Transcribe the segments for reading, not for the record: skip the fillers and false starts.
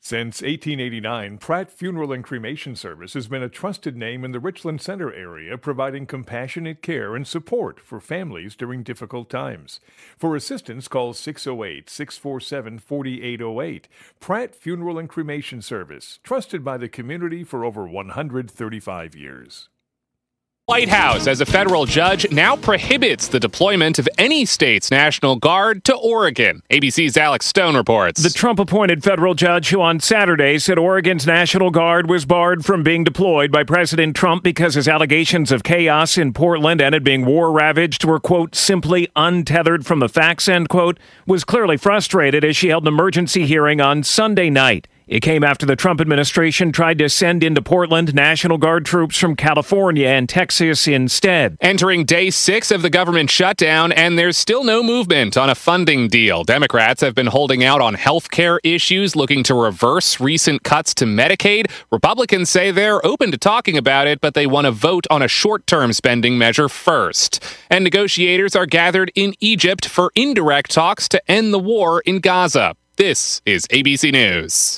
Since 1889, Pratt Funeral and Cremation Service has been a trusted name in the Richland Center area, providing compassionate care and support for families during difficult times. For assistance, call 608-647-4808. Pratt Funeral and Cremation Service, trusted by the community for over 135 years. White House, as a federal judge, now prohibits the deployment of any state's National Guard to Oregon. ABC's Alex Stone reports. The Trump-appointed federal judge who on Saturday said Oregon's National Guard was barred from being deployed by President Trump because his allegations of chaos in Portland and it being war-ravaged were, quote, simply untethered from the facts, end quote, was clearly frustrated as she held an emergency hearing on Sunday night. It came after the Trump administration tried to send into Portland National Guard troops from California and Texas instead. Entering day 6 of the government shutdown, and there's still no movement on a funding deal. Democrats have been holding out on health care issues, looking to reverse recent cuts to Medicaid. Republicans say they're open to talking about it, but they want to vote on a short-term spending measure first. And negotiators are gathered in Egypt for indirect talks to end the war in Gaza. This is ABC News.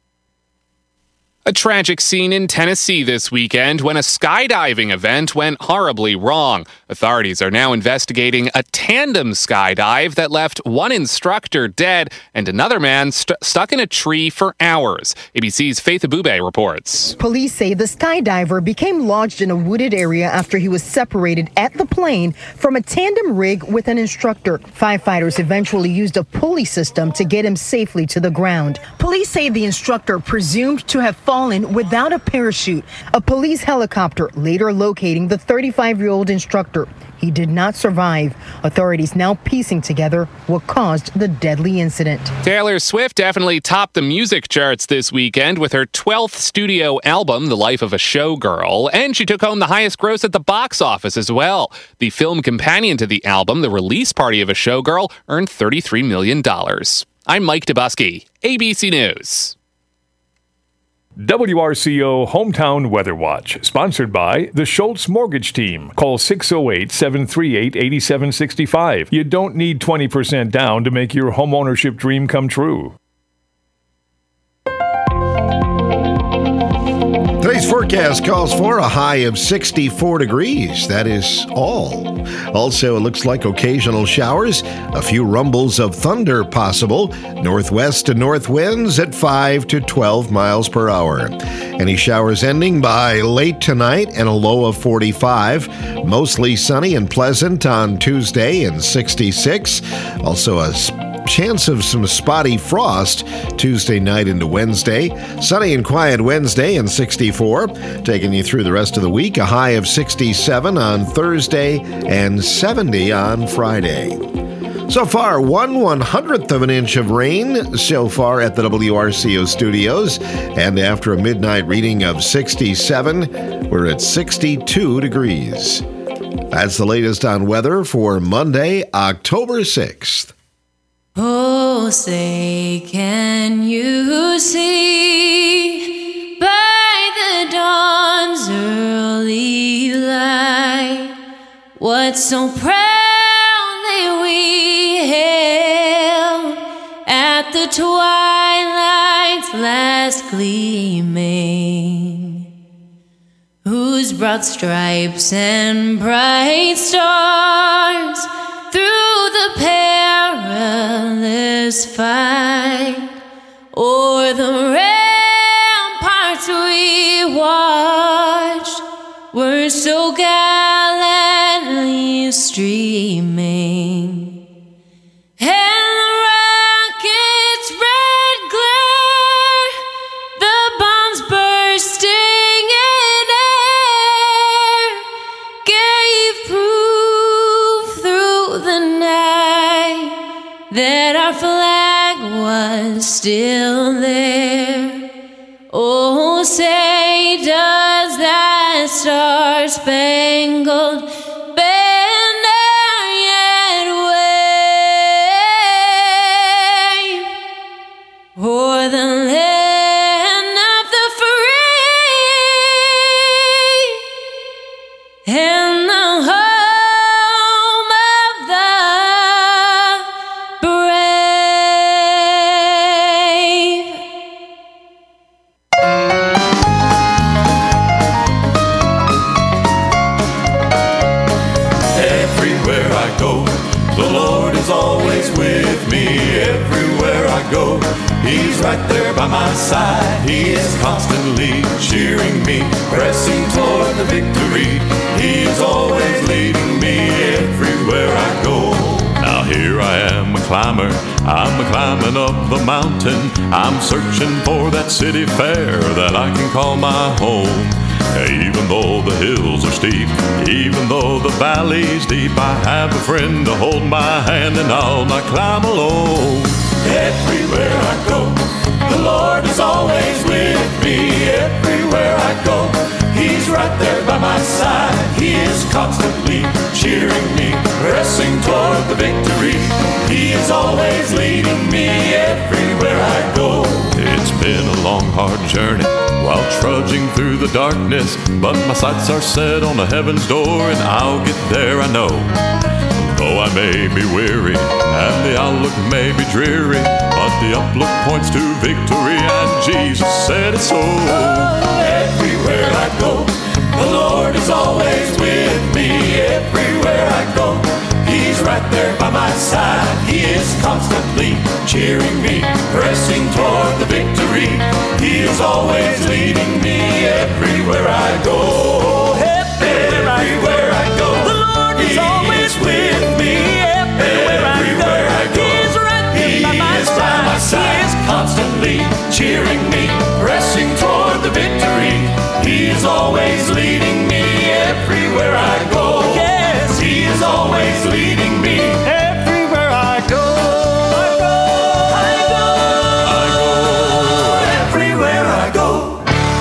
A tragic scene in Tennessee this weekend when a skydiving event went horribly wrong. Authorities are now investigating a tandem skydive that left one instructor dead and another man stuck in a tree for hours. ABC's Faith Abube reports. Police say the skydiver became lodged in a wooded area after he was separated at the plane from a tandem rig with an instructor. Firefighters eventually used a pulley system to get him safely to the ground. Police say the instructor presumed to have fallen without a parachute. A police helicopter later locating the 35-year-old instructor. He did not survive. Authorities now piecing together what caused the deadly incident. Taylor Swift definitely topped the music charts this weekend with her 12th studio album, The Life of a Showgirl, and she took home the highest gross at the box office as well. The film companion to the album, The Release Party of a Showgirl, earned $33 million. I'm Mike Dubusky, ABC News. WRCO Hometown Weather Watch, sponsored by the Schultz Mortgage Team. Call 608-738-8765. You don't need 20% down to make your homeownership dream come true. Today's forecast calls for a high of 64 degrees. That is all. Also, it looks like occasional showers, a few rumbles of thunder possible, northwest to north winds at 5 to 12 miles per hour. Any showers ending by late tonight and a low of 45. Mostly sunny and pleasant on Tuesday and 66. Also a chance of some spotty frost Tuesday night into Wednesday. Sunny and quiet Wednesday and 64. Taking you through the rest of the week, a high of 67 on Thursday and 70 on Friday. So far, 1/100th of an inch of rain so far at the WRCO studios. And after a midnight reading of 67, we're at 62 degrees. That's the latest on weather for Monday, October 6th. Oh, say, can you see by the dawn's early light what so proudly we hailed at the twilight's last gleaming, whose broad stripes and bright stars through the perilous fight o'er the ramparts we watched were so gallantly streaming. And the rocket's red glare, the bombs bursting in air, gave proof through the night that our flag was still there. Oh, say, does that star-spangled banner yet wave o'er the land of the free and the home of the brave? He's right there by my side. He is constantly cheering me, pressing toward the victory. He is always leading me everywhere I go. Now here I am, a climber. I'm a climbing up the mountain. I'm searching for that city fair that I can call my home. Even though the hills are steep, even though the valley's deep, I have a friend to hold my hand and I'll not climb alone. Everywhere I go, the Lord is always with me. Everywhere I go, He's right there by my side. He is constantly cheering me, pressing toward the victory. He is always leading me everywhere I go. It's been a long, hard journey while trudging through the darkness, but my sights are set on the heaven's door, and I'll get there, I know. Though I may be weary and the outlook may be dreary, but the uplook points to victory, and Jesus said it so. Everywhere I go, the Lord is always with me. Everywhere I go, He's right there by my side. He is constantly cheering me, pressing toward the victory. He is always leading me everywhere I go. Everywhere I go, the Lord is always with me. Everywhere I go, He's right there by my side. He is constantly cheering me, pressing toward the victory. He is always leading me everywhere I go. Yes, He is always leading me everywhere I go. I go everywhere I go.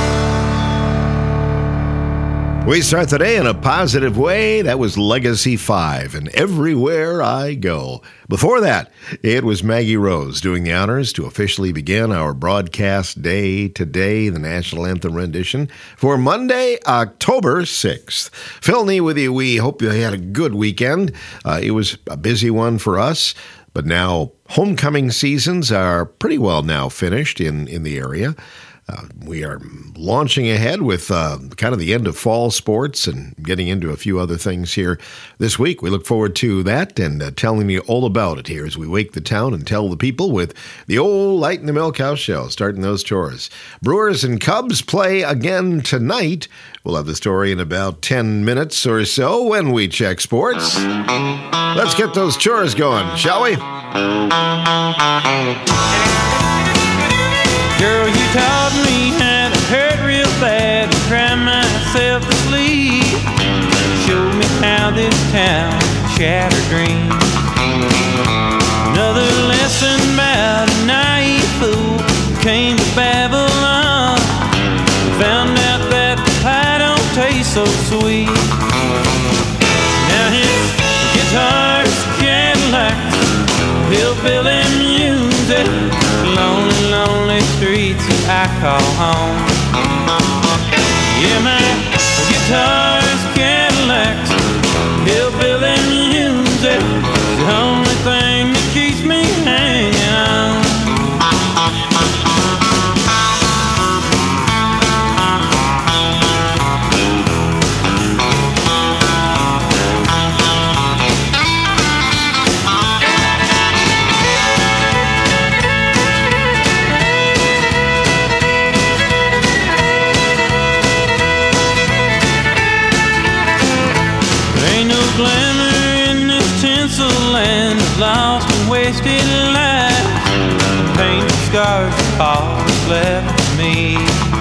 We start the day in a positive way. That was Legacy 5 and Everywhere I Go. Before that, it was Maggie Rose doing the honors to officially begin our broadcast day today, the National Anthem rendition, for Monday, October 6th. Phil Nee with you. We hope you had a good weekend. It was a busy one for us, but now homecoming seasons are pretty well now finished in the area. We are launching ahead with kind of the end of fall sports and getting into a few other things here this week. We look forward to that and telling you all about it here as we wake the town and tell the people with the old Light in the Milk House show, starting those chores. Brewers and Cubs play again tonight. We'll have the story in about 10 minutes or so when we check sports. Let's get those chores going, shall we? Girl, you taught me how to hurt real bad and cry myself to sleep. Showed me how this town shattered dreams. Another lesson about a naive fool came to Babylon. Found out that the pie don't taste so sweet. Now his guitar's Cadillacs, hillbilly music, lonely, lonely streets that I call home. Yeah, my guitar's Cadillacs, hillbilly music, the only thing that keeps me hanging on. Lost and wasted life, painted scars and all that's left of me.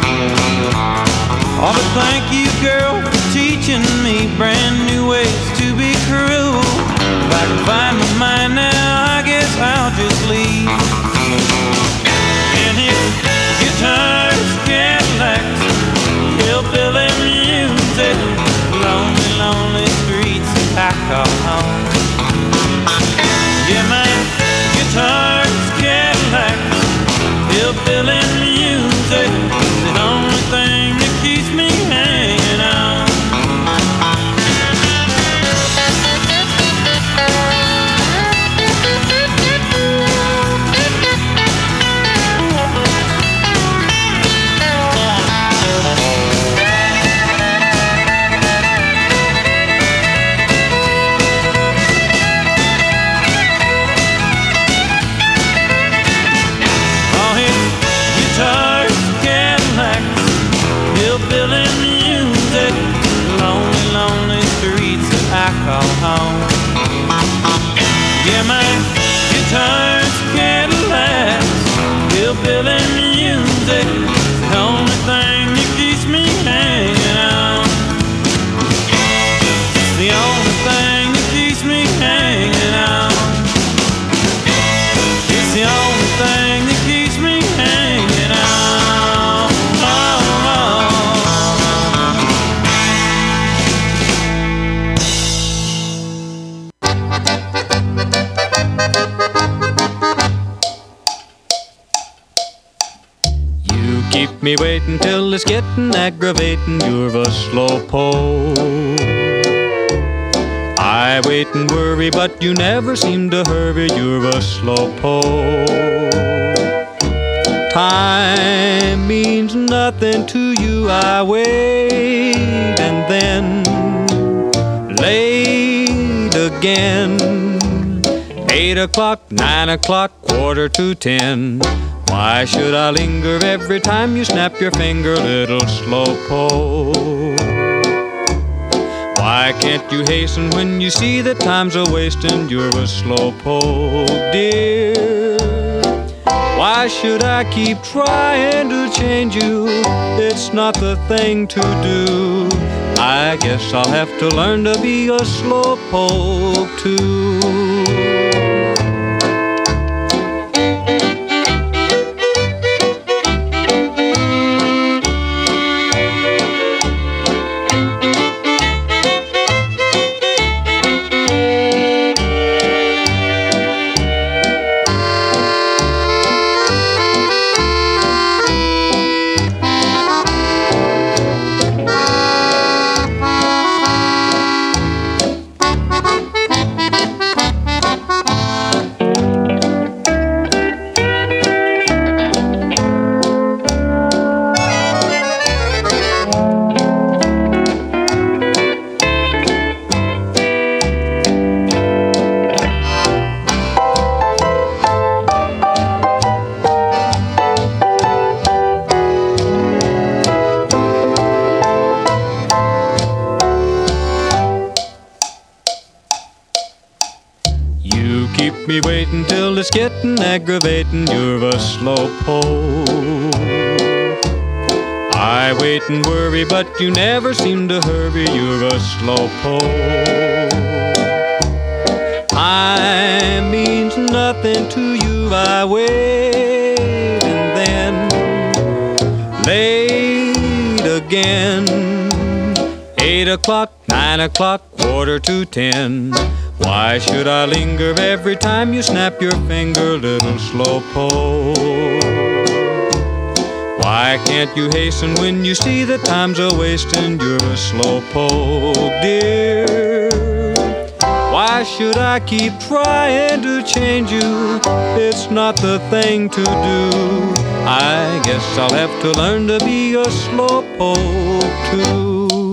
Oh, but thank you, girl, for teaching me brand new ways to be cruel. If I can find my mind now, I guess I'll just leave. And his guitar's Cadillacs, hillbilly music, lonely, lonely streets that I call home. Yeah, my guitar's Cadillacs, hillbilly music, the only thing that keeps me hanging on. All his music is the only thing that keeps me hanging on. It's the only thing that keeps me hanging on. It's the only thing that keeps me hanging on. You keep me waiting till it's getting aggravating. You're a slowpoke. I wait and worry, but you never seem to hurry. You're a slowpoke. Time means nothing to you. I wait and then late again. 8 o'clock, 9 o'clock, 9:45. Why should I linger every time you snap your finger, little slowpoke? Why can't you hasten when you see that time's a-wasting? You're a slowpoke, dear. Why should I keep trying to change you? It's not the thing to do. I guess I'll have to learn to be a slowpoke too. Me waiting till it's getting aggravating. You're a slowpoke. I wait and worry, but you never seem to hurry. You're a slowpoke. Time means nothing to you. I wait and then late again. 8 o'clock, 9 o'clock, 9:45. Why should I linger every time you snap your finger, little slowpoke? Why can't you hasten when you see that time's a-wasting? You're a slowpoke, dear. Why should I keep trying to change you? It's not the thing to do. I guess I'll have to learn to be a slowpoke too.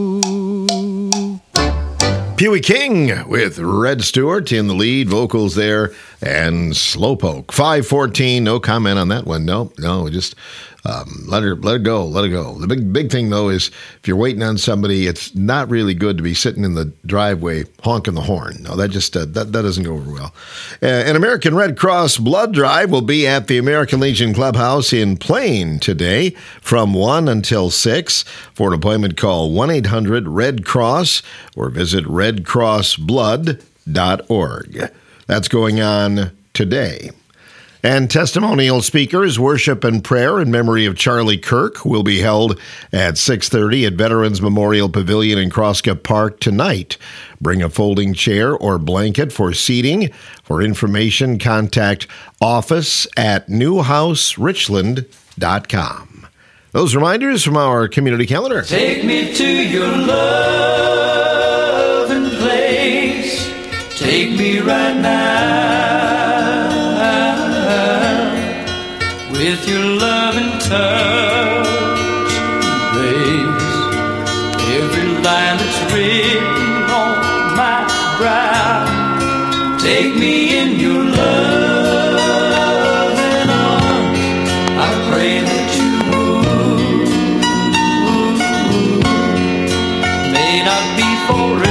Pee-wee King with Red Stewart in the lead, vocals there, and Slowpoke. 5:14, no comment on that one. No, just let it go. The big thing, though, is if you're waiting on somebody, it's not really good to be sitting in the driveway honking the horn. No, that just that doesn't go over well. An American Red Cross blood drive will be at the American Legion Clubhouse in Plain today from 1 until 6. For an appointment, call 1-800-RED-CROSS or visit redcrossblood.org. That's going on today. And testimonial speakers, worship and prayer in memory of Charlie Kirk will be held at 6:30 at Veterans Memorial Pavilion in Crosscup Park tonight. Bring a folding chair or blanket for seating. For information, contact office@newhouserichland.com. Those reminders from our community calendar. Take me to your loving place. Take me right now. With your loving touch, embrace every line that's written on my brow. Take me in your loving arms. I pray that you would. May not be forever.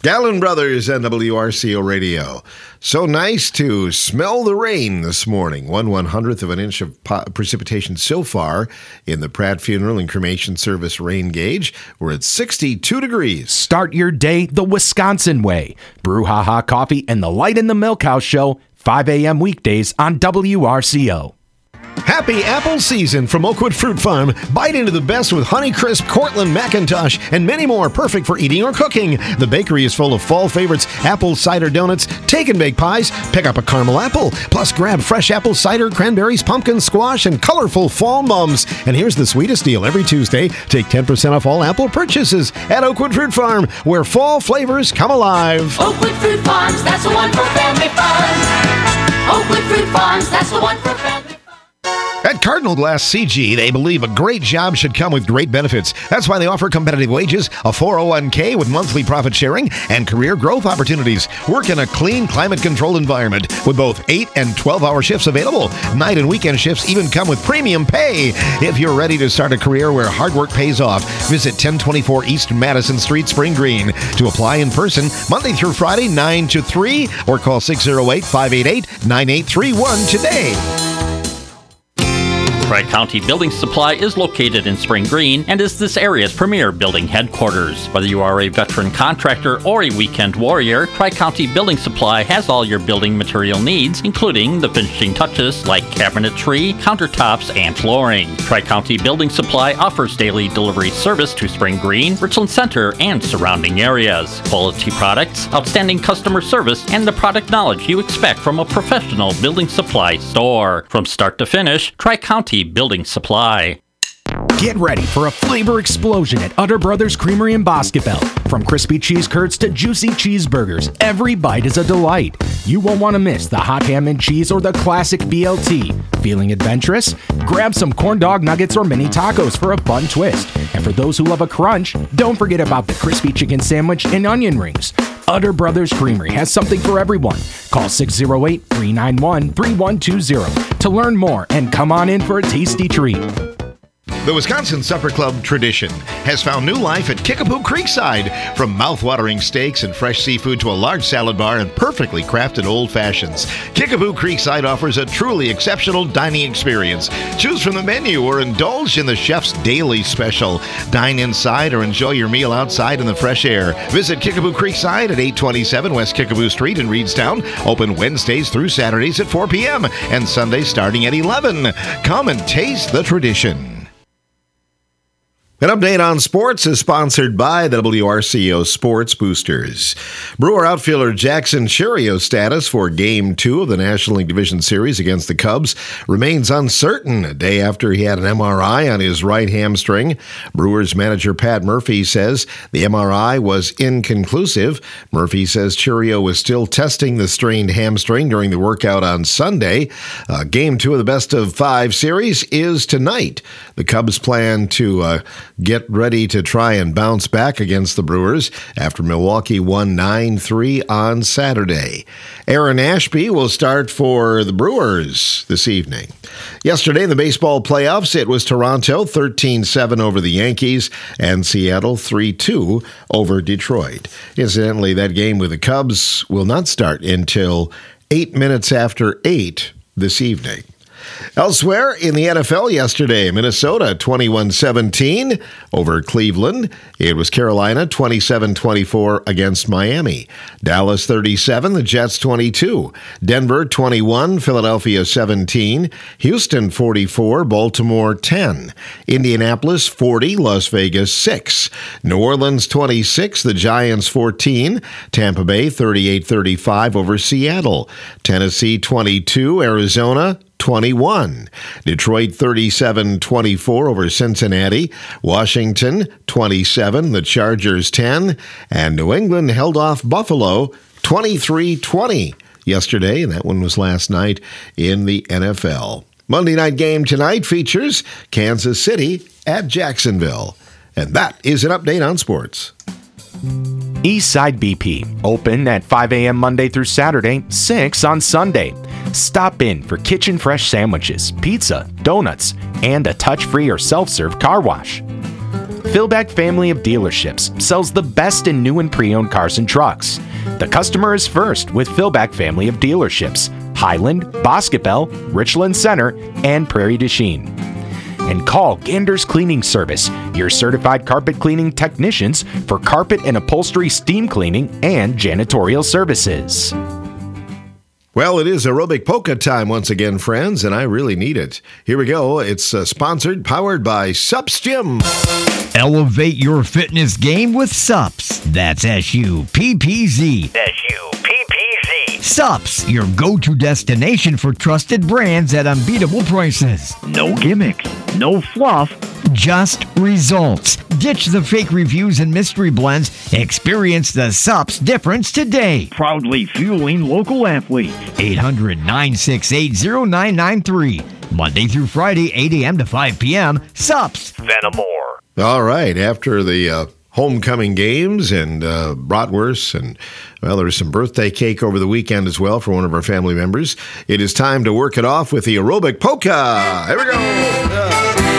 Gallon Brothers and WRCO Radio. So nice to smell the rain this morning. 1/100th of an inch of precipitation so far in the Pratt Funeral and Cremation Service rain gauge. We're at 62 degrees. Start your day the Wisconsin way. Brouhaha Coffee and the Light in the Milk House Show, 5 a.m. weekdays on WRCO. Happy apple season from Oakwood Fruit Farm. Bite into the best with Honeycrisp, Cortland, McIntosh, and many more perfect for eating or cooking. The bakery is full of fall favorites, apple cider donuts, take and bake pies, pick up a caramel apple, plus grab fresh apple cider, cranberries, pumpkin, squash, and colorful fall mums. And here's the sweetest deal. Every Tuesday, take 10% off all apple purchases at Oakwood Fruit Farm, where fall flavors come alive. Oakwood Fruit Farms, that's the one for family fun. Oakwood Fruit Farms, that's the one for family fun. At Cardinal Glass CG, they believe a great job should come with great benefits. That's why they offer competitive wages, a 401k with monthly profit sharing, and career growth opportunities. Work in a clean, climate-controlled environment with both 8 and 12-hour shifts available. Night and weekend shifts even come with premium pay. If you're ready to start a career where hard work pays off, visit 1024 East Madison Street, Spring Green. To apply in person, Monday through Friday, 9 to 3, or call 608-588-9831 today. Tri-County Building Supply is located in Spring Green and is this area's premier building headquarters. Whether you are a veteran contractor or a weekend warrior, Tri-County Building Supply has all your building material needs, including the finishing touches like cabinetry, countertops, and flooring. Tri-County Building Supply offers daily delivery service to Spring Green, Richland Center, and surrounding areas. Quality products, outstanding customer service, and the product knowledge you expect from a professional building supply store. From start to finish, Tri-County Building Supply. Get ready for a flavor explosion at Utter Brothers Creamery in Boscoville. From crispy cheese curds to juicy cheeseburgers, every bite is a delight. You won't want to miss the hot ham and cheese or the classic BLT. Feeling adventurous? Grab some corn dog nuggets or mini tacos for a fun twist. And for those who love a crunch, don't forget about the crispy chicken sandwich and onion rings. Utter Brothers Creamery has something for everyone. Call 608-391-3120 to learn more and come on in for a tasty treat. The Wisconsin Supper Club tradition has found new life at Kickapoo Creekside. From mouth-watering steaks and fresh seafood to a large salad bar and perfectly crafted old fashions, Kickapoo Creekside offers a truly exceptional dining experience. Choose from the menu or indulge in the chef's daily special. Dine inside or enjoy your meal outside in the fresh air. Visit Kickapoo Creekside at 827 West Kickapoo Street in Reedstown. Open Wednesdays through Saturdays at 4 p.m. and Sundays starting at 11. Come and taste the tradition. An update on sports is sponsored by the WRCO Sports Boosters. Brewer outfielder Jackson Cherio's status for Game 2 of the National League Division Series against the Cubs remains uncertain a day after he had an MRI on his right hamstring. Brewers manager Pat Murphy says the MRI was inconclusive. Murphy says Cherio was still testing the strained hamstring during the workout on Sunday. Game 2 of the best-of-5 series is tonight. The Cubs plan to get ready to try and bounce back against the Brewers after Milwaukee won 9-3 on Saturday. Aaron Ashby will start for the Brewers this evening. Yesterday in the baseball playoffs, it was Toronto 13-7 over the Yankees and Seattle 3-2 over Detroit. Incidentally, that game with the Cubs will not start until 8 minutes after 8 this evening. Elsewhere in the NFL yesterday, Minnesota 21-17 over Cleveland. It was Carolina 27-24 against Miami. Dallas 37, the Jets 22. Denver 21, Philadelphia 17. Houston 44, Baltimore 10. Indianapolis 40, Las Vegas 6. New Orleans 26, the Giants 14. Tampa Bay 38-35 over Seattle. Tennessee 22, Arizona 21. Detroit 37-24 over Cincinnati. Washington 27, the Chargers 10. And New England held off Buffalo 23-20 yesterday, and that one was last night in the NFL. Monday night game tonight features Kansas City at Jacksonville. And that is an update on sports. Eastside BP, open at 5 a.m. Monday through Saturday, 6 on Sunday. Stop in for kitchen fresh sandwiches, pizza, donuts, and a touch-free or self-serve car wash. Philbeck Family of Dealerships sells the best in new and pre-owned cars and trucks. The customer is first with Philbeck Family of Dealerships, Highland, Boscobel, Richland Center, and Prairie du Chien. And call Gander's Cleaning Service, your certified carpet cleaning technicians for carpet and upholstery steam cleaning and janitorial services. Well, it is aerobic polka time once again, friends, and I really need it. Here we go. It's sponsored, powered by Sups Gym. Elevate your fitness game with Sups. That's SUPPZ. Sups, your go-to destination for trusted brands at unbeatable prices. No gimmicks, no fluff, just results. Ditch the fake reviews and mystery blends. Experience the Sups difference today. Proudly fueling local athletes. 800-968-0993. Monday through Friday, 8 a.m. to 5 p.m. Sups. Fenimore. All right, after the homecoming games and bratwurst and, well, there was some birthday cake over the weekend as well for one of our family members. It is time to work it off with the aerobic polka. Here we go.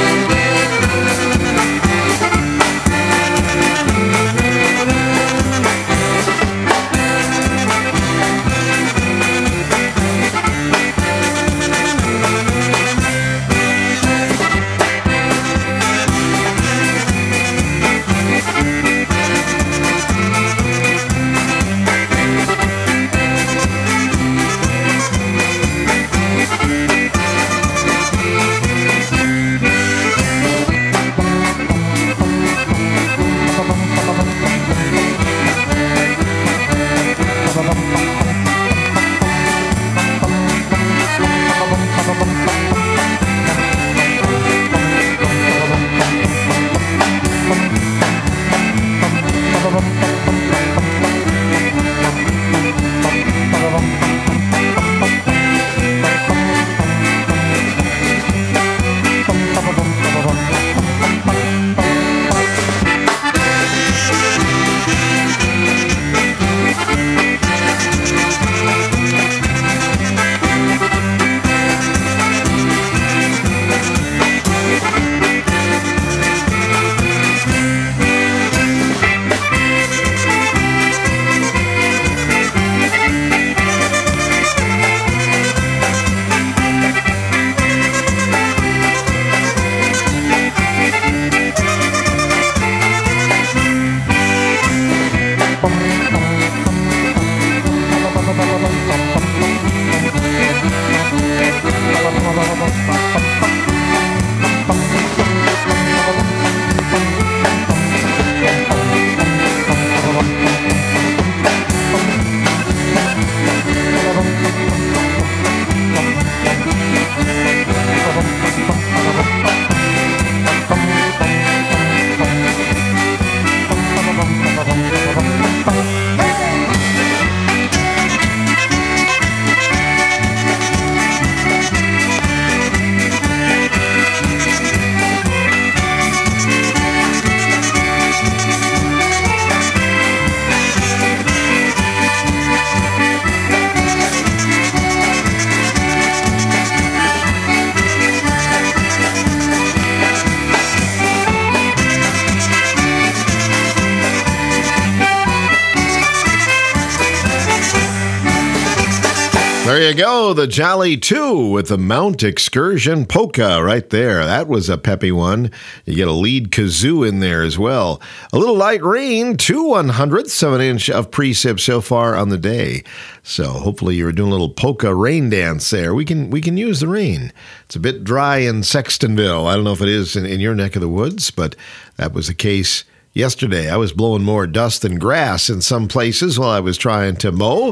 There you go, the Jolly 2 with the Mount Excursion Polka right there. That was a peppy one. You get a lead kazoo in there as well. A little light rain, 2/100ths of an inch of precip so far on the day. So hopefully you're doing a little polka rain dance there. We can use the rain. It's a bit dry in Sextonville. I don't know if it is in your neck of the woods, but that was the case yesterday. I was blowing more dust than grass in some places while I was trying to mow.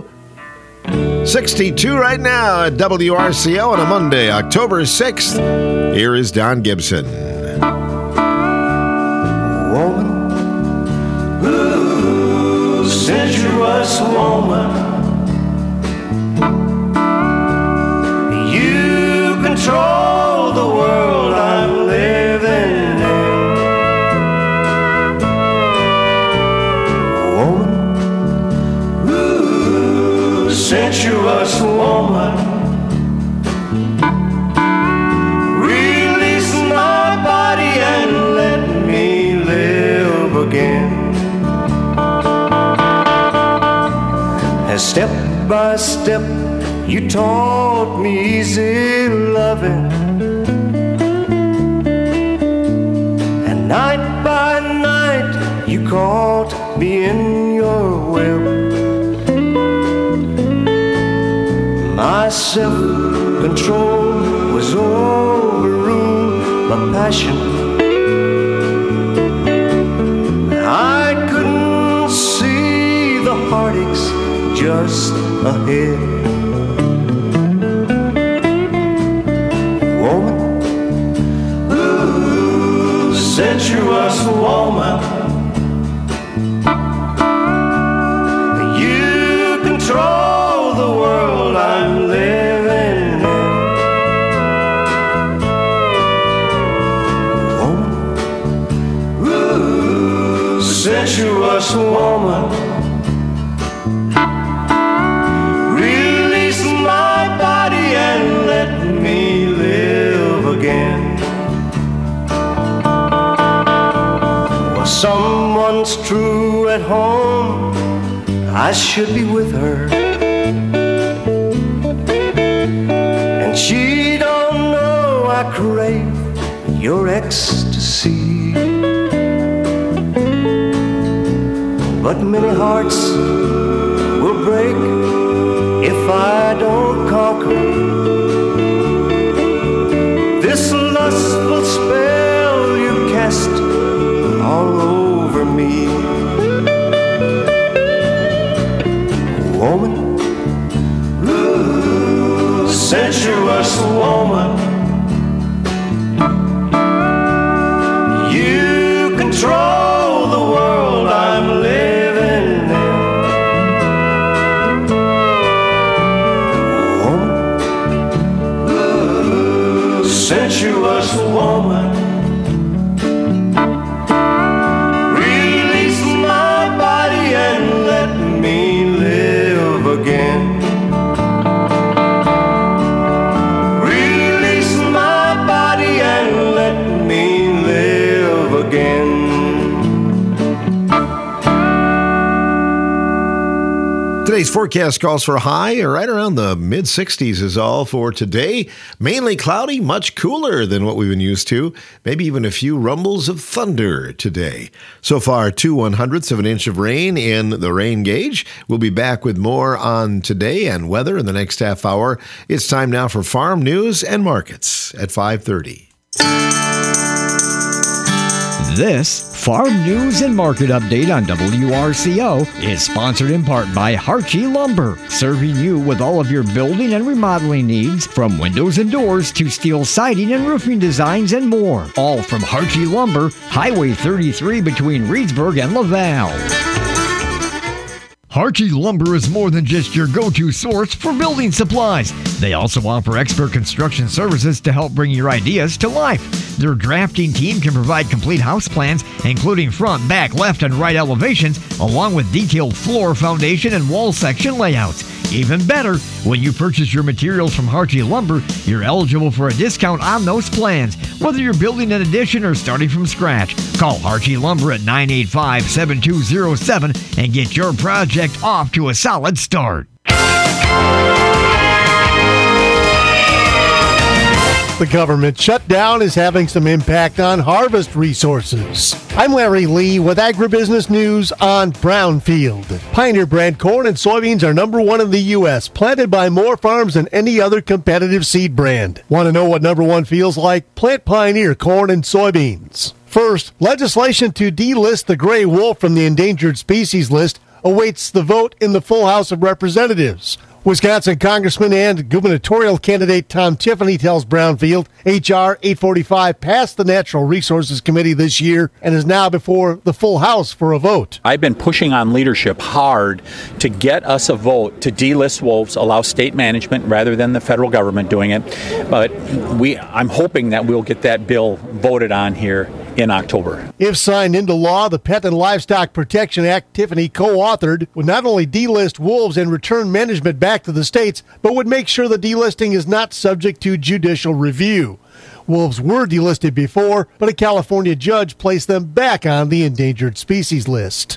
62 right now at WRCO on a Monday, October 6th. Here is Don Gibson. Woman, ooh, sensuous woman, you control the world I'm living in. Woman, ooh, sensuous woman, release my body and let me live. As step by step you taught me easy loving, and night by night you caught me in your web. My self-control was overruled by passion. I couldn't see the heartaches just ahead. Woman, ooh, sensuous woman, you control the world I'm living in. Woman, ooh, sensuous woman, release my body and let me live again. When someone's true at home, I should be with her, and she don't know I crave your ecstasy. But many hearts will break if I don't conquer this lustful spell you cast all over me. Woman, ooh, sensuous woman, you control the world I'm living in. Woman, ooh, sensuous woman, release my body and let me live again. Release my body and let me live again. Today's forecast calls for a high right around the mid-60s is all for today. Mainly cloudy, much cooler than what we've been used to. Maybe even a few rumbles of thunder today. So far, 2/100ths of an inch of rain in the rain gauge. We'll be back with more on today and weather in the next half hour. It's time now for Farm News and Markets at 5:30. This Farm News and Market Update on WRCO is sponsored in part by Harchie Lumber, serving you with all of your building and remodeling needs, from windows and doors to steel siding and roofing designs and more. All from Harchie Lumber, Highway 33 between Reedsburg and Laval. Harchie Lumber is more than just your go-to source for building supplies. They also offer expert construction services to help bring your ideas to life. Their drafting team can provide complete house plans, including front, back, left, and right elevations, along with detailed floor, foundation, and wall section layouts. Even better, when you purchase your materials from Harchie Lumber, you're eligible for a discount on those plans, whether you're building an addition or starting from scratch. Call Harchie Lumber at 985-7207 and get your project off to a solid start. The government shutdown is having some impact on harvest resources. I'm Larry Lee with Agribusiness News on Brownfield. Pioneer brand corn and soybeans are number one in the U.S., planted by more farms than any other competitive seed brand. Want to know what number one feels like? Plant Pioneer corn and soybeans. First, legislation to delist the gray wolf from the endangered species list awaits the vote in the full House of Representatives. Wisconsin Congressman and gubernatorial candidate Tom Tiffany tells Brownfield H.R. 845 passed the Natural Resources Committee this year and is now before the full House for a vote. I've been pushing on leadership hard to get us a vote to delist wolves, allow state management rather than the federal government doing it. But I'm hoping that we'll get that bill voted on here in October. If signed into law, the Pet and Livestock Protection Act Tiffany co-authored would not only delist wolves and return management back to the states, but would make sure the delisting is not subject to judicial review. Wolves were delisted before, but a California judge placed them back on the endangered species list.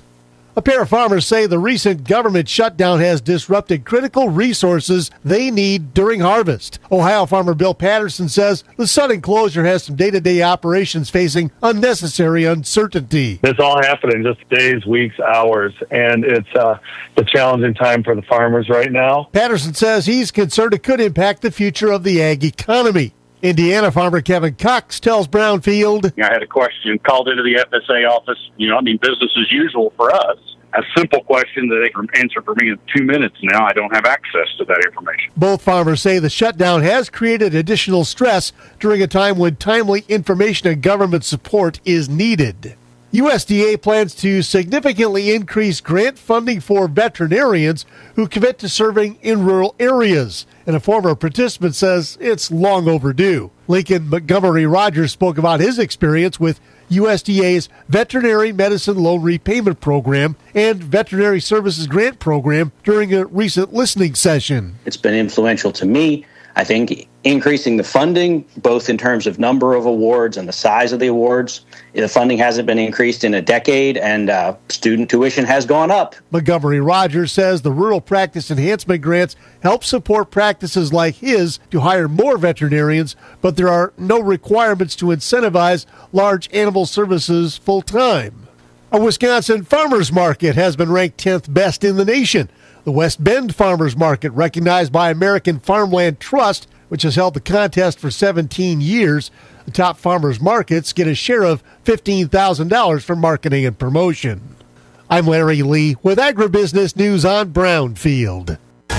A pair of farmers say the recent government shutdown has disrupted critical resources they need during harvest. Ohio farmer Bill Patterson says the sudden closure has some day-to-day operations facing unnecessary uncertainty. This all happened in just days, weeks, hours, and it's a challenging time for the farmers right now. Patterson says he's concerned it could impact the future of the ag economy. Indiana farmer Kevin Cox tells Brownfield. I had a question, called into the FSA office. Business as usual for us. A simple question that they can answer for me in 2 minutes now. I don't have access to that information. Both farmers say the shutdown has created additional stress during a time when timely information and government support is needed. USDA plans to significantly increase grant funding for veterinarians who commit to serving in rural areas. And a former participant says it's long overdue. Lincoln Montgomery Rogers spoke about his experience with USDA's Veterinary Medicine Loan Repayment Program and Veterinary Services Grant Program during a recent listening session. It's been influential to me. I think increasing the funding, both in terms of number of awards and the size of the awards. The funding hasn't been increased in a decade, and student tuition has gone up. Montgomery Rogers says the Rural Practice Enhancement Grants help support practices like his to hire more veterinarians, but there are no requirements to incentivize large animal services full-time. A Wisconsin farmers market has been ranked 10th best in the nation. The West Bend Farmers Market, recognized by American Farmland Trust, which has held the contest for 17 years. The top farmers markets get a share of $15,000 for marketing and promotion. I'm Larry Lee with Agribusiness News on Brownfield.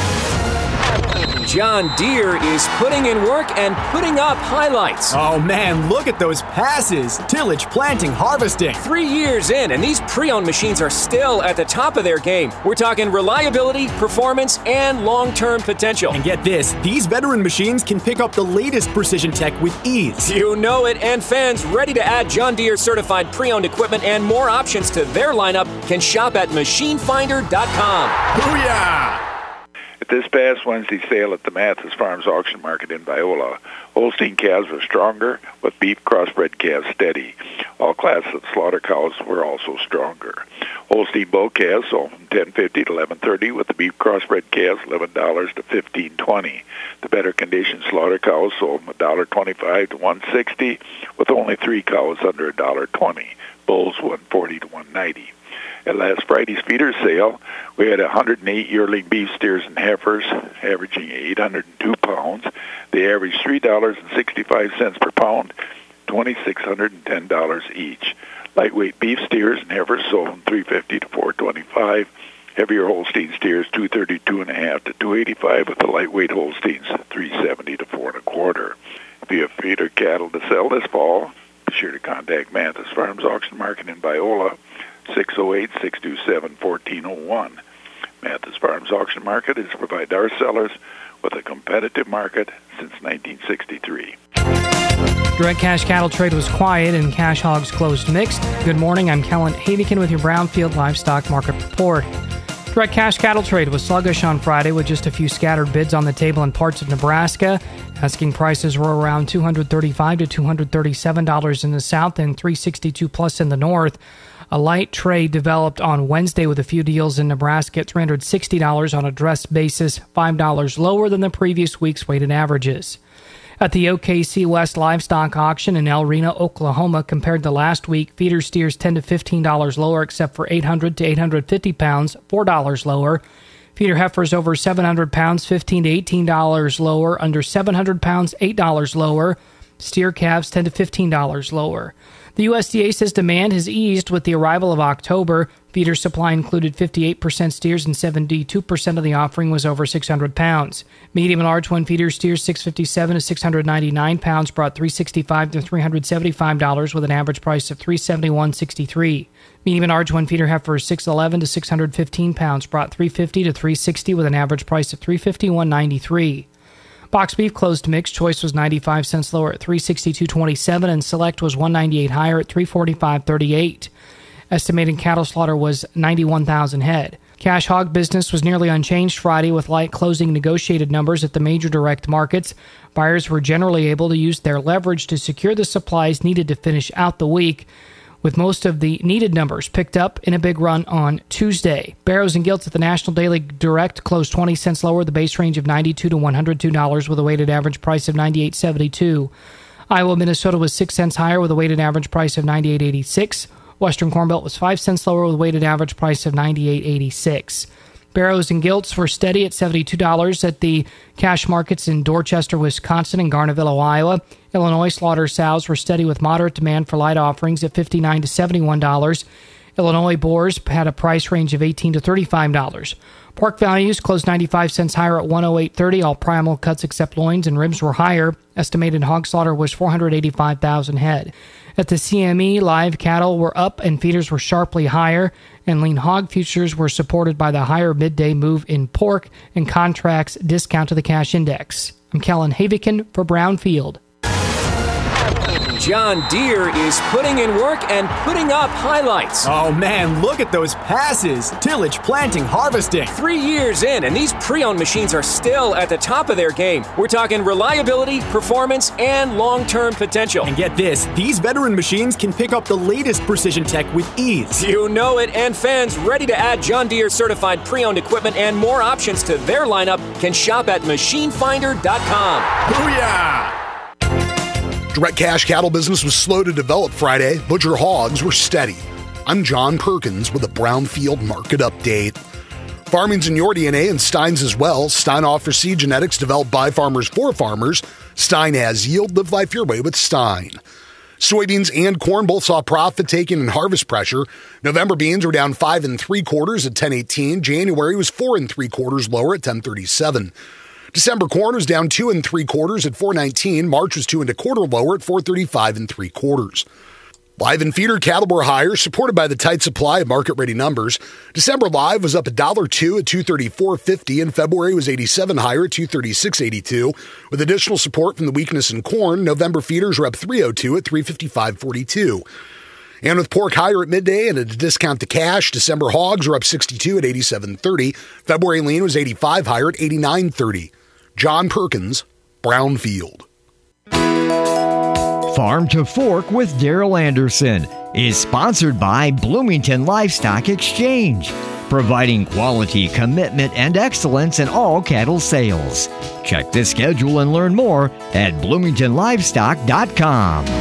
John Deere is putting in work and putting up highlights. Oh man, look at those passes. Tillage, planting, harvesting. 3 years in, and these pre-owned machines are still at the top of their game. We're talking reliability, performance, and long-term potential. And get this, these veteran machines can pick up the latest precision tech with ease. You know it, and fans ready to add John Deere certified pre-owned equipment and more options to their lineup can shop at machinefinder.com. Booyah! At this past Wednesday sale at the Mathis Farms Auction Market in Viola, Holstein calves were stronger, with beef crossbred calves steady. All classes of slaughter cows were also stronger. Holstein bull calves sold from $10.50 to $11.30, with the beef crossbred calves $11 to $15.20. The better condition slaughter cows sold from $1.25 to $1.60, with only 3 cows under $1.20. Bulls $1.40 to $1.90. At last Friday's feeder sale, we had 108 yearling beef steers and heifers, averaging 802 pounds. They averaged $3.65 per pound, $2,610 each. Lightweight beef steers and heifers sold from $3.50 to $4.25. Heavier Holstein steers $232.5 to $2.85, with the lightweight Holsteins $3.70 to $4.25. If you have feeder cattle to sell this fall, be sure to contact Mathis Farms Auction Market in Viola, 608-627-1401. Mathis Farms Auction Market has provided our sellers with a competitive market since 1963. Direct cash cattle trade was quiet and cash hogs closed mixed. Good morning, I'm Kellen Havikin with your Brownfield Livestock Market Report. Direct cash cattle trade was sluggish on Friday with just a few scattered bids on the table in parts of Nebraska. Asking prices were around $235 to $237 in the south and $362 plus in the north. A light trade developed on Wednesday with a few deals in Nebraska at $360 on a dress basis, $5 lower than the previous week's weighted averages. At the OKC West Livestock Auction in El Reno, Oklahoma, compared to last week, feeder steers $10 to $15 lower except for 800 to 850 pounds, $4 lower. Feeder heifers over 700 pounds, $15 to $18 lower. Under 700 pounds, $8 lower. Steer calves $10 to $15 lower. The USDA says demand has eased with the arrival of October. Feeder supply included 58% steers and 72% of the offering was over 600 pounds. Medium and large one feeder steers 657 to 699 pounds brought $365 to $375 with an average price of $371.63. Medium and large one feeder heifers 611 to 615 pounds brought $350 to $360 with an average price of $351.93. Box beef closed mixed. Choice was 95 cents lower at $362.27, and select was $198 higher at $345.38. Estimated cattle slaughter was 91,000 head. Cash hog business was nearly unchanged Friday with light closing negotiated numbers at the major direct markets. Buyers were generally able to use their leverage to secure the supplies needed to finish out the week. with most of the needed numbers picked up in a big run on Tuesday. Barrows and Gilts at the National Daily Direct closed 20 cents lower, the base range of $92 to $102 with a weighted average price of $98.72. Iowa, Minnesota was 6 cents higher with a weighted average price of $98.86. Western Corn Belt was 5 cents lower with a weighted average price of $98.86. Barrows and Gilts were steady at $72 at the cash markets in Dorchester, Wisconsin and Garnaville, Iowa. Illinois slaughter sows were steady with moderate demand for light offerings at $59 to $71. Illinois boars had a price range of $18 to $35. Pork values closed 95 cents higher at $108.30. All primal cuts except loins and ribs were higher. Estimated hog slaughter was 485,000 head. At the CME, live cattle were up and feeders were sharply higher, and lean hog futures were supported by the higher midday move in pork and contracts discount to the cash index. I'm Kellen Havikin for Brownfield. John Deere is putting in work and putting up highlights. Oh man, look at those passes. Tillage, planting, harvesting. 3 years in, and these pre-owned machines are still at the top of their game. We're talking reliability, performance, and long-term potential. And get this, these veteran machines can pick up the latest precision tech with ease. You know it, and fans ready to add John Deere certified pre-owned equipment and more options to their lineup can shop at machinefinder.com. Booyah! Direct cash cattle business was slow to develop Friday. Butcher hogs were steady. I'm John Perkins with a Brownfield market update. Farming's in your DNA and Stein's as well. Stein offers seed genetics developed by farmers for farmers. Stein has yield. Live life your way with Stein. Soybeans and corn both saw profit taking and harvest pressure. November beans were down 5 3/4 at 10.18. January was 4 3/4 lower at 10.37. December corn was down 2 3/4 at 4.19. March was 2 1/4 lower at 4.35 3/4. Live and feeder cattle were higher, supported by the tight supply of market-ready numbers. December live was up $1.02 at 234.50, and February was 87 higher at 236.82. With additional support from the weakness in corn, November feeders were up 302 at 355.42. And with pork higher at midday and at a discount to cash, December hogs were up 62 at 87.30. February lean was 85 higher at 89.30. John Perkins, Brownfield. Farm to Fork with Daryl Anderson is sponsored by Bloomington Livestock Exchange, providing quality, commitment, and excellence in all cattle sales. Check the schedule and learn more at bloomingtonlivestock.com.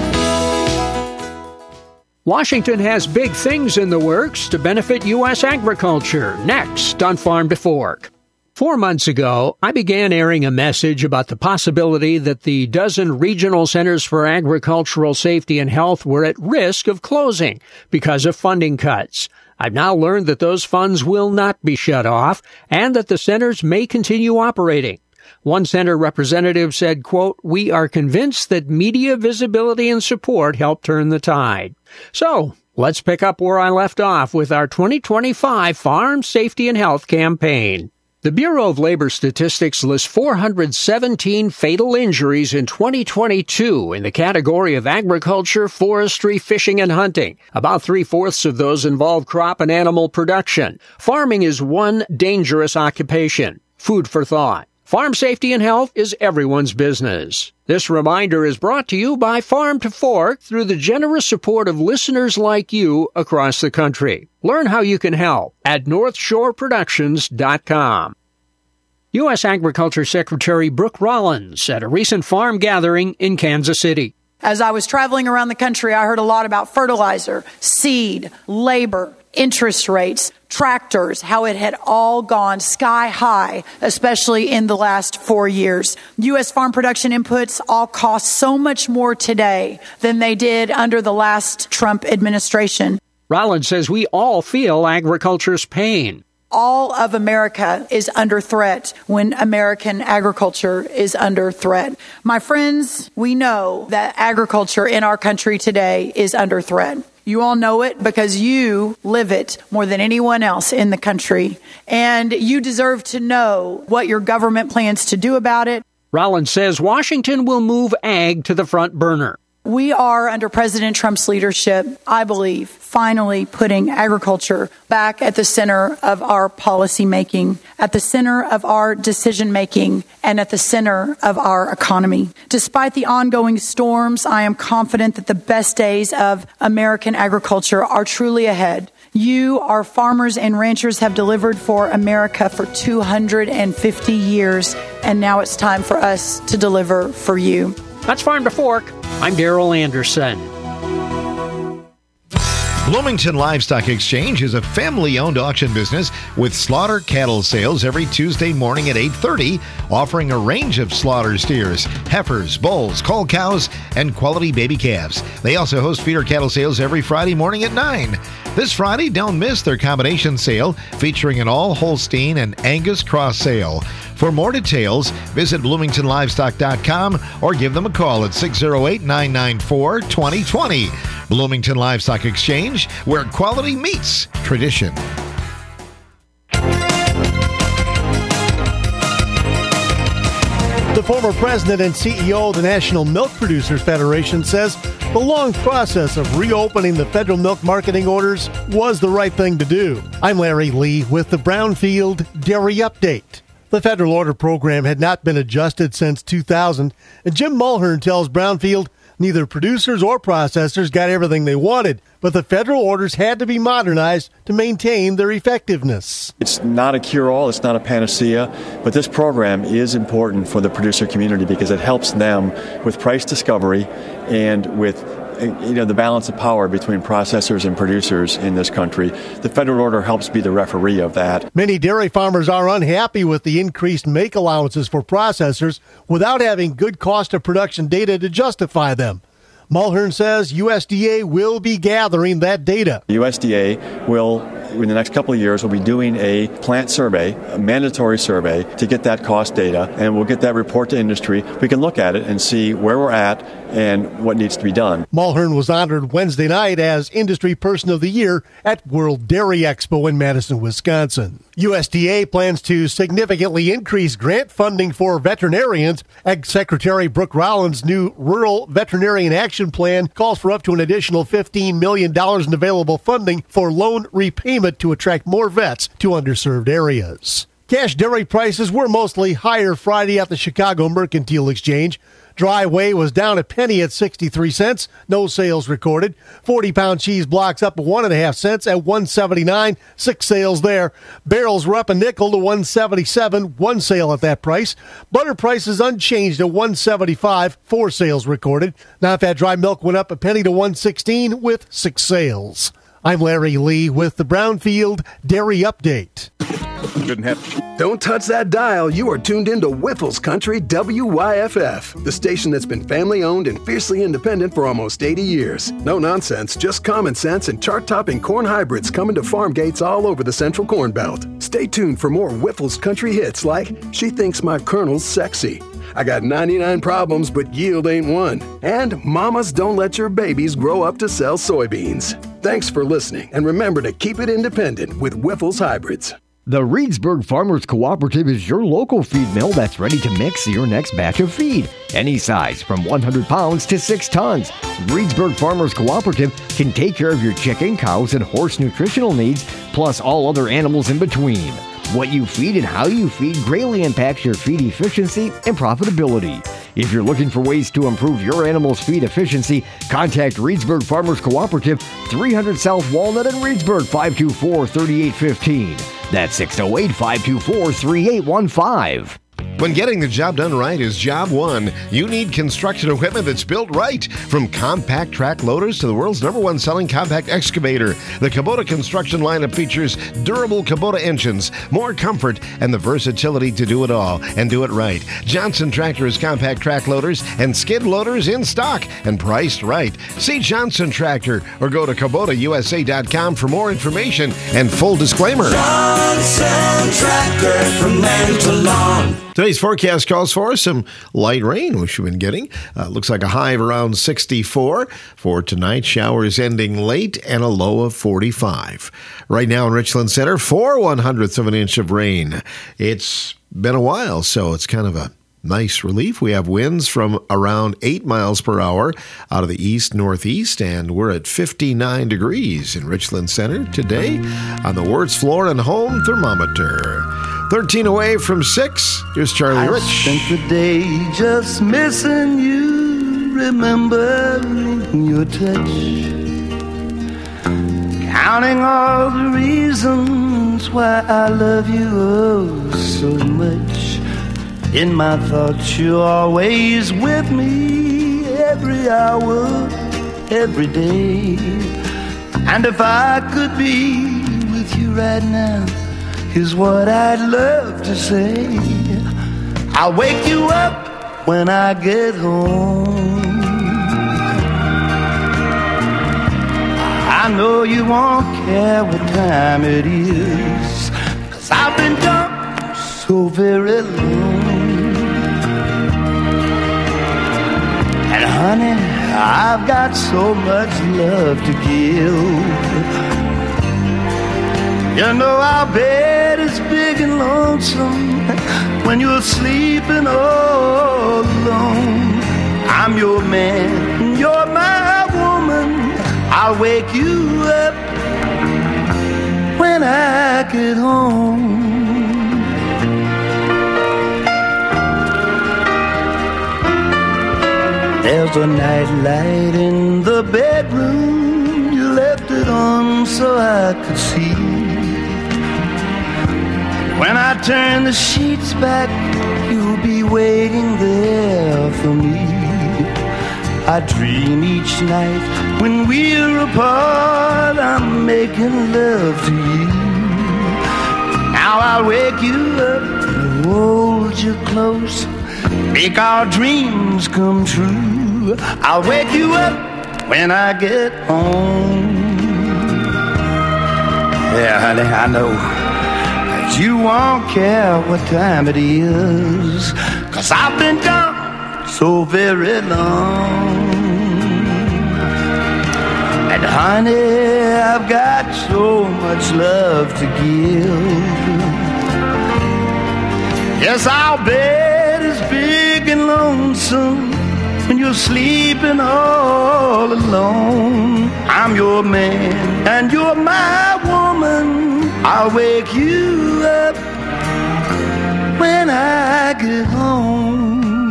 Washington has big things in the works to benefit U.S. agriculture. Next on Farm to Fork. 4 months ago, I began airing a message about the possibility that the dozen regional centers for agricultural safety and health were at risk of closing because of funding cuts. I've now learned that those funds will not be shut off and that the centers may continue operating. One center representative said, quote, "We are convinced that media visibility and support help turn the tide." So, let's pick up where I left off with our 2025 Farm Safety and Health campaign. The Bureau of Labor Statistics lists 417 fatal injuries in 2022 in the category of agriculture, forestry, fishing, and hunting. About 3/4 of those involve crop and animal production. Farming is one dangerous occupation. Food for thought. Farm safety and health is everyone's business. This reminder is brought to you by Farm to Fork through the generous support of listeners like you across the country. Learn how you can help at NorthshoreProductions.com. U.S. Agriculture Secretary Brooke Rollins at a recent farm gathering in Kansas City. As I was traveling around the country, I heard a lot about fertilizer, seed, labor, interest rates, tractors, how it had all gone sky high, especially in the last 4 years. U.S. farm production inputs all cost so much more today than they did under the last Trump administration. Rollins says we all feel agriculture's pain. All of America is under threat when American agriculture is under threat. My friends, we know that agriculture in our country today is under threat. You all know it because you live it more than anyone else in the country. And you deserve to know what your government plans to do about it. Rollins says Washington will move ag to the front burner. We are, under President Trump's leadership, I believe, finally putting agriculture back at the center of our policy making, at the center of our decision making, and at the center of our economy. Despite the ongoing storms, I am confident that the best days of American agriculture are truly ahead. You, our farmers and ranchers, have delivered for America for 250 years, and now it's time for us to deliver for you. That's Farm to Fork. I'm Darrell Anderson. Bloomington Livestock Exchange is a family-owned auction business with slaughter cattle sales every Tuesday morning at 8:30, offering a range of slaughter steers, heifers, bulls, cull cows, and quality baby calves. They also host feeder cattle sales every Friday morning at 9. This Friday, don't miss their combination sale featuring an all-Holstein and Angus cross sale. For more details, visit bloomingtonlivestock.com or give them a call at 608-994-2020. Bloomington Livestock Exchange, where quality meets tradition. The former president and CEO of the National Milk Producers Federation says the long process of reopening the federal milk marketing orders was the right thing to do. I'm Larry Lee with the Brownfield Dairy Update. The federal order program had not been adjusted since 2000, and Jim Mulhern tells Brownfield neither producers or processors got everything they wanted, but the federal orders had to be modernized to maintain their effectiveness. It's not a cure-all, it's not a panacea, but this program is important for the producer community because it helps them with price discovery and with the balance of power between processors and producers in this country. The federal order helps be the referee of that. Many dairy farmers are unhappy with the increased make allowances for processors without having good cost of production data to justify them. Mulhern says USDA will be gathering that data. USDA will, in the next couple of years, will be doing a plant survey, a mandatory survey, to get that cost data, and we'll get that report to industry. We can look at it and see where we're at and what needs to be done. Mulhern was honored Wednesday night as Industry Person of the Year at World Dairy Expo in Madison, Wisconsin. USDA plans to significantly increase grant funding for veterinarians. Ag Secretary Brooke Rollins' new Rural Veterinarian Action Plan calls for up to an additional $15 million in available funding for loan repayment to attract more vets to underserved areas. Cash dairy prices were mostly higher Friday at the Chicago Mercantile Exchange. Dry whey was down a penny at 63 cents. No sales recorded. 40-pound cheese blocks up 1.5 cents at 179. 6 sales there. Barrels were up a nickel to 177. 1 sale at that price. Butter prices unchanged at 175. 4 sales recorded. Non-fat dry milk went up a penny to 116 with 6 sales. I'm Larry Lee with the Brownfield Dairy Update. Don't touch that dial. You are tuned into Whiffles Country WYFF, the station that's been family-owned and fiercely independent for almost 80 years. No nonsense, just common sense and chart-topping corn hybrids coming to farm gates all over the Central Corn Belt. Stay tuned for more Whiffles Country hits like She Thinks My Colonel's Sexy, I Got 99 Problems But Yield Ain't One, and Mamas Don't Let Your Babies Grow Up to Sell Soybeans. Thanks for listening, and remember to keep it independent with Whiffles Hybrids. The Reedsburg Farmers Cooperative is your local feed mill that's ready to mix your next batch of feed. Any size, from 100 pounds to 6 tons. Reedsburg Farmers Cooperative can take care of your chicken, cows, and horse nutritional needs, plus all other animals in between. What you feed and how you feed greatly impacts your feed efficiency and profitability. If you're looking for ways to improve your animal's feed efficiency, contact Reedsburg Farmers Cooperative, 300 South Walnut in Reedsburg, 524-3815. That's 608-524-3815. When getting the job done right is job one, you need construction equipment that's built right. From compact track loaders to the world's #1 selling compact excavator, the Kubota construction lineup features durable Kubota engines, more comfort, and the versatility to do it all and do it right. Johnson Tractor has compact track loaders and skid loaders in stock and priced right. See Johnson Tractor or go to KubotaUSA.com for more information and full disclaimer. Johnson Tractor, from land to lawn. Today's forecast calls for some light rain, which we've been getting. Looks like a high of around 64. For tonight, showers ending late and a low of 45. Right now in Richland Center, 4/100ths of an inch of rain. It's been a while, so it's kind of a nice relief. We have winds from around 8 miles per hour out of the east-northeast, and we're at 59 degrees in Richland Center today on the Wirtz Floor and Home thermometer. 13 away from 6. Here's Charlie Rich. I spent the day just missing you, remembering your touch, counting all the reasons why I love you oh so much. In my thoughts you're always with me, every hour, every day. And if I could be with you right now, here's what I'd love to say. I'll wake you up when I get home. I know you won't care what time it is, 'cause I've been gone so very long. And honey, I've got so much love to give. You know our bed is big and lonesome when you're sleeping all alone. I'm your man, you're my woman. I'll wake you up when I get home. There's a nightlight in the bedroom, you left it on so I could see. When I turn the sheets back, you'll be waiting there for me. I dream each night when we're apart, I'm making love to you. Now I'll wake you up and hold you close, make our dreams come true. I'll wake you up when I get home. Yeah, honey, I know that you won't care what time it is, 'cause I've been gone so very long. And honey, I've got so much love to give. Yes, our bed is big and lonesome when you're sleeping all alone. I'm your man and you're my woman. I'll wake you up when I get home.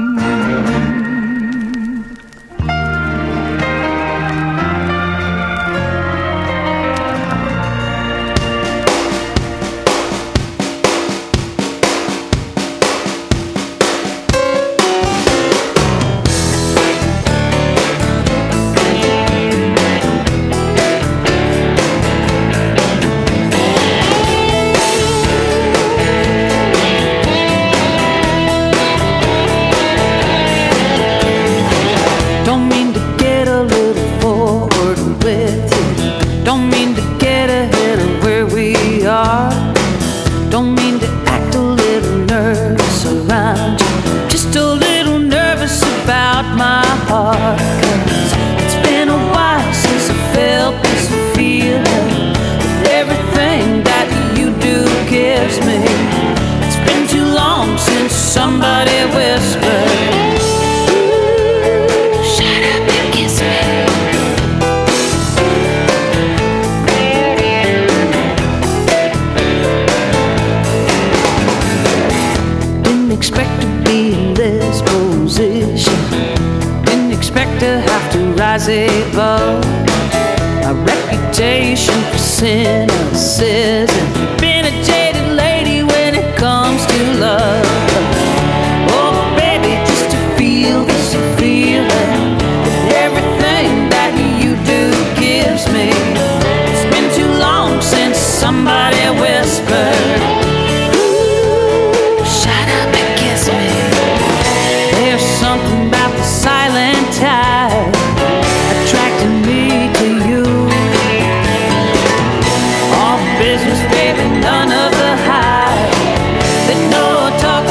Somebody whispered, ooh, shut up and kiss me. Didn't expect to be in this position, didn't expect to have to rise above my reputation for cynicism. Been a jaded lady when it comes to love. Somebody whispered, ooh, shut up and kiss me. There's something about the silent tide attracting me to you. All business, baby, none of the hype. That no talk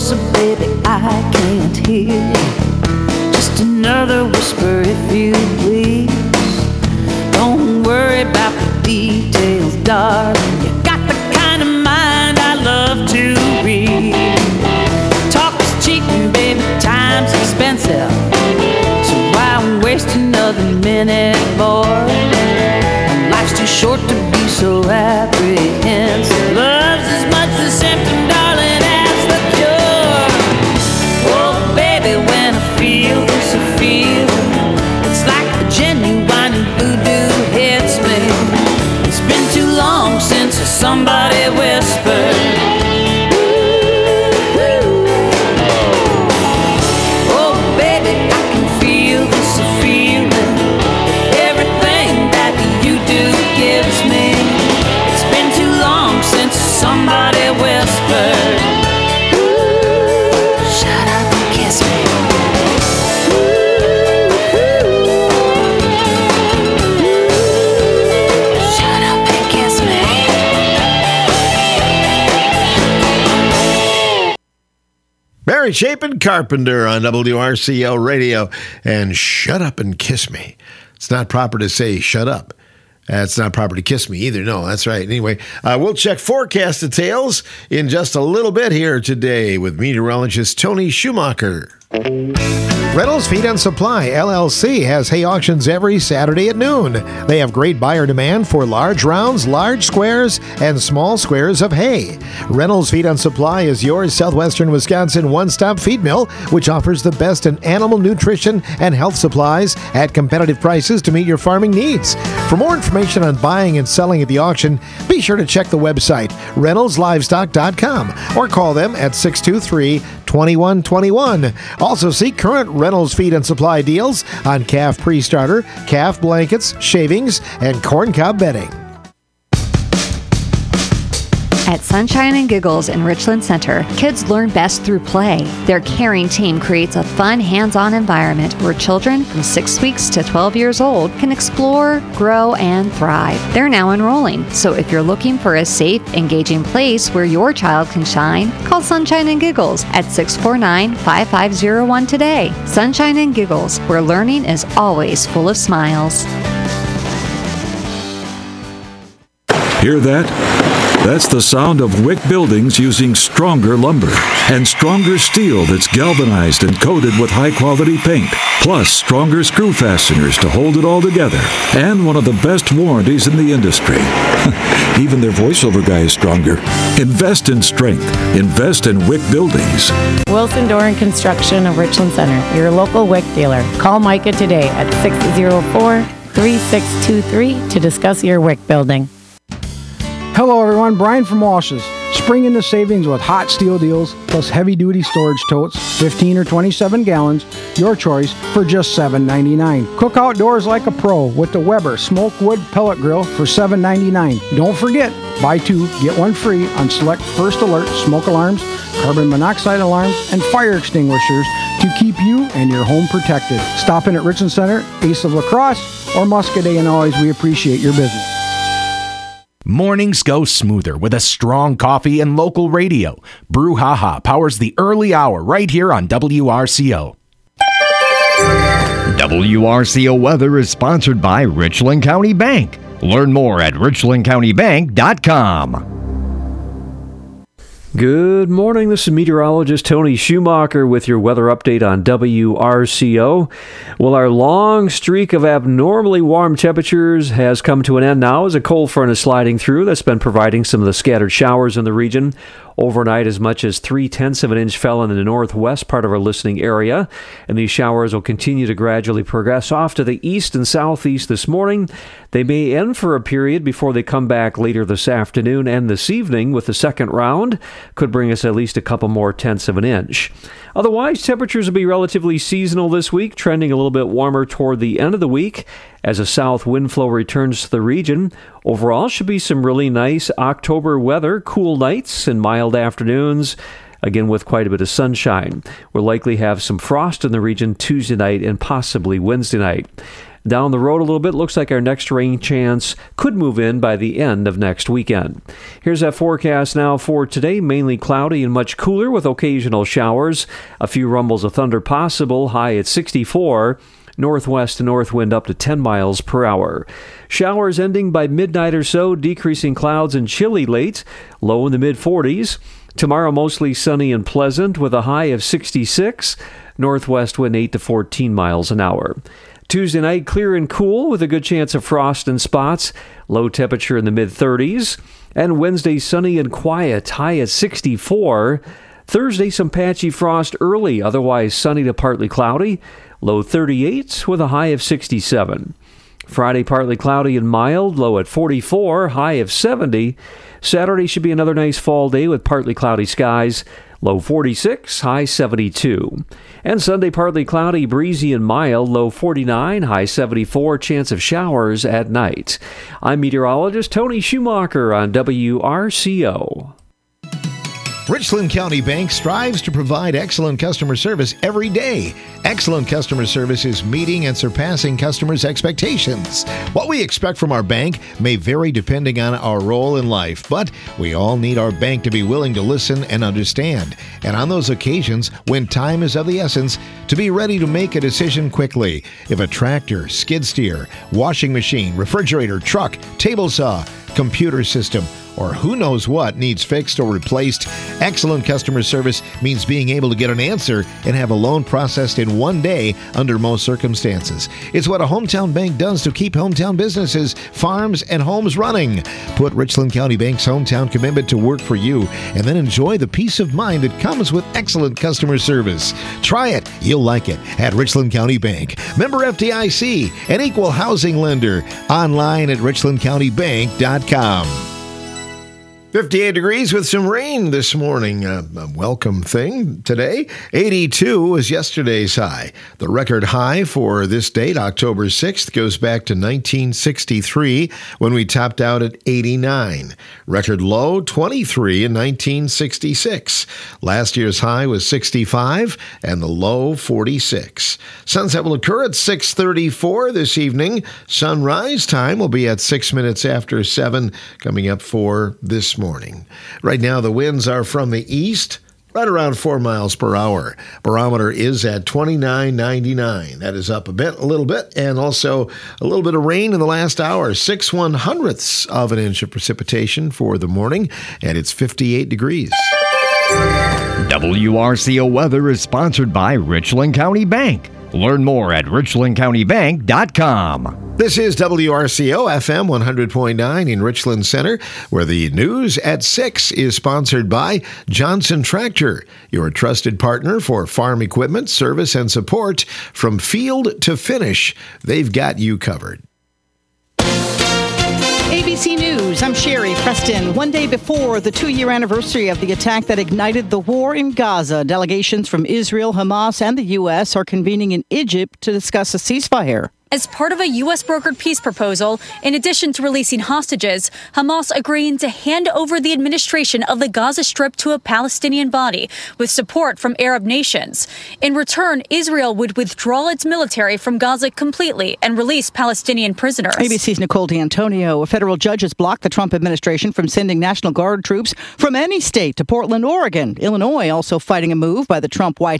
closer, baby, I can't hear. Just another whisper, if you please. Don't worry about the details, darling. You got the kind of mind I love to read. Talk is cheap, baby, time's expensive. So why waste another minute more? Life's too short to be so apprehensive. Love's as much the symptom, darling, as the cure. Oh, baby, when I feel this, I feel it's like the genuine voodoo hits me. It's been too long since somebody whispered. Oh, baby, I can feel this feeling. Everything that you do gives me. It's been too long since somebody whispered. Shut up and kiss me. Shut up and kiss me. Mary Chapin Carpenter on WRCL Radio, and Shut Up and Kiss Me. It's not proper to say shut up. It's not proper to kiss me either. No, that's right. Anyway, we'll check forecast details in just a little bit here today with meteorologist Tony Schumacher. Reynolds Feed and Supply, LLC, has hay auctions every Saturday at noon. They have great buyer demand for large rounds, large squares, and small squares of hay. Reynolds Feed and Supply is your southwestern Wisconsin one-stop feed mill, which offers the best in animal nutrition and health supplies at competitive prices to meet your farming needs. For more information on buying and selling at the auction, be sure to check the website, reynoldslivestock.com, or call them at 623-2121. Also see current Reynolds Feed and Supply deals on calf pre-starter, calf blankets, shavings, and corn cob bedding. At Sunshine and Giggles in Richland Center, kids learn best through play. Their caring team creates a fun, hands-on environment where children from 6 weeks to 12 years old can explore, grow, and thrive. They're now enrolling, so if you're looking for a safe, engaging place where your child can shine, call Sunshine and Giggles at 649-5501 today. Sunshine and Giggles, where learning is always full of smiles. Hear that? That's the sound of Wick Buildings using stronger lumber and stronger steel that's galvanized and coated with high-quality paint, plus stronger screw fasteners to hold it all together, and one of the best warranties in the industry. Even their voiceover guy is stronger. Invest in strength. Invest in Wick Buildings. Wilson Door and Construction of Richland Center, your local Wick dealer. Call Micah today at 604-3623 to discuss your Wick building. Hello everyone, Brian from Walsh's. Spring into savings with hot steel deals plus heavy-duty storage totes, 15 or 27 gallons, your choice, for just $7.99. Cook outdoors like a pro with the Weber Smoke Wood Pellet Grill for $7.99. Don't forget, buy two, get one free on select First Alert smoke alarms, carbon monoxide alarms, and fire extinguishers to keep you and your home protected. Stop in at Richland Center, Ace of La Crosse, or Muscadet, and always we appreciate your business. Mornings go smoother with a strong coffee and local radio. Brouhaha powers the early hour right here on WRCO. WRCO weather is sponsored by Richland County Bank. Learn more at richlandcountybank.com. Good morning. This is meteorologist Tony Schumacher with your weather update on WRCO. Well, our long streak of abnormally warm temperatures has come to an end now as a cold front is sliding through. That's been providing some of the scattered showers in the region. Overnight, as much as 0.3 of an inch fell in the northwest part of our listening area, and these showers will continue to gradually progress off to the east and southeast this morning. They may end for a period before they come back later this afternoon and this evening with the second round. Could bring us at least a couple more tenths of an inch. Otherwise, temperatures will be relatively seasonal this week, trending a little bit warmer toward the end of the week as a south wind flow returns to the region. Overall, should be some really nice October weather, cool nights and mild afternoons, again with quite a bit of sunshine. We'll likely have some frost in the region Tuesday night and possibly Wednesday night. Down the road a little bit, looks like our next rain chance could move in by the end of next weekend. Here's that forecast now for today. Mainly cloudy and much cooler with occasional showers. A few rumbles of thunder possible, high at 64. Northwest to north wind up to 10 miles per hour. Showers ending by midnight or so, decreasing clouds and chilly late, low in the mid-40s. Tomorrow mostly sunny and pleasant with a high of 66. Northwest wind 8 to 14 miles an hour. Tuesday night clear and cool with a good chance of frost in spots. Low temperature in the mid-30s. And Wednesday sunny and quiet, high at 64. Thursday some patchy frost early, otherwise sunny to partly cloudy. Low 38 with a high of 67. Friday partly cloudy and mild, low at 44, high of 70. Saturday should be another nice fall day with partly cloudy skies, low 46, high 72. And Sunday partly cloudy, breezy and mild, low 49, high 74, chance of showers at night. I'm meteorologist Tony Schumacher on WRCO. Richland County Bank strives to provide excellent customer service every day. Excellent customer service is meeting and surpassing customers' expectations. What we expect from our bank may vary depending on our role in life, but we all need our bank to be willing to listen and understand. And on those occasions, when time is of the essence, to be ready to make a decision quickly. If a tractor, skid steer, washing machine, refrigerator, truck, table saw, computer system, or who knows what needs fixed or replaced, excellent customer service means being able to get an answer and have a loan processed in one day under most circumstances. It's what a hometown bank does to keep hometown businesses, farms, and homes running. Put Richland County Bank's hometown commitment to work for you and then enjoy the peace of mind that comes with excellent customer service. Try it. You'll like it at Richland County Bank. Member FDIC, an equal housing lender. Online at richlandcountybank.com. 58 degrees with some rain this morning. A welcome thing today. 82 was yesterday's high. The record high for this date, October 6th, goes back to 1963 when we topped out at 89. Record low, 23 in 1966. Last year's high was 65 and the low, 46. Sunset will occur at 6:34 this evening. Sunrise time will be at 6 minutes after 7, coming up for this morning. Right now, the winds are from the east, right around 4 miles per hour. Barometer is at 29.99. That is up a little bit, and also a little bit of rain in the last hour. 6/100ths of an inch of precipitation for the morning, and it's 58 degrees. WRCO weather is sponsored by Richland County Bank. Learn more at richlandcountybank.com. This is WRCO FM 100.9 in Richland Center, where the news at 6 is sponsored by Johnson Tractor, your trusted partner for farm equipment, service, and support from field to finish. They've got you covered. ABC News, I'm Sherry Preston. One day before the 2-year anniversary of the attack that ignited the war in Gaza, delegations from Israel, Hamas, and the U.S. are convening in Egypt to discuss a ceasefire. As part of a U.S.-brokered peace proposal, in addition to releasing hostages, Hamas agreeing to hand over the administration of the Gaza Strip to a Palestinian body with support from Arab nations. In return, Israel would withdraw its military from Gaza completely and release Palestinian prisoners. ABC's Nicole D'Antonio. A federal judge has blocked the Trump administration from sending National Guard troops from any state to Portland, Oregon. Illinois also fighting a move by the Trump White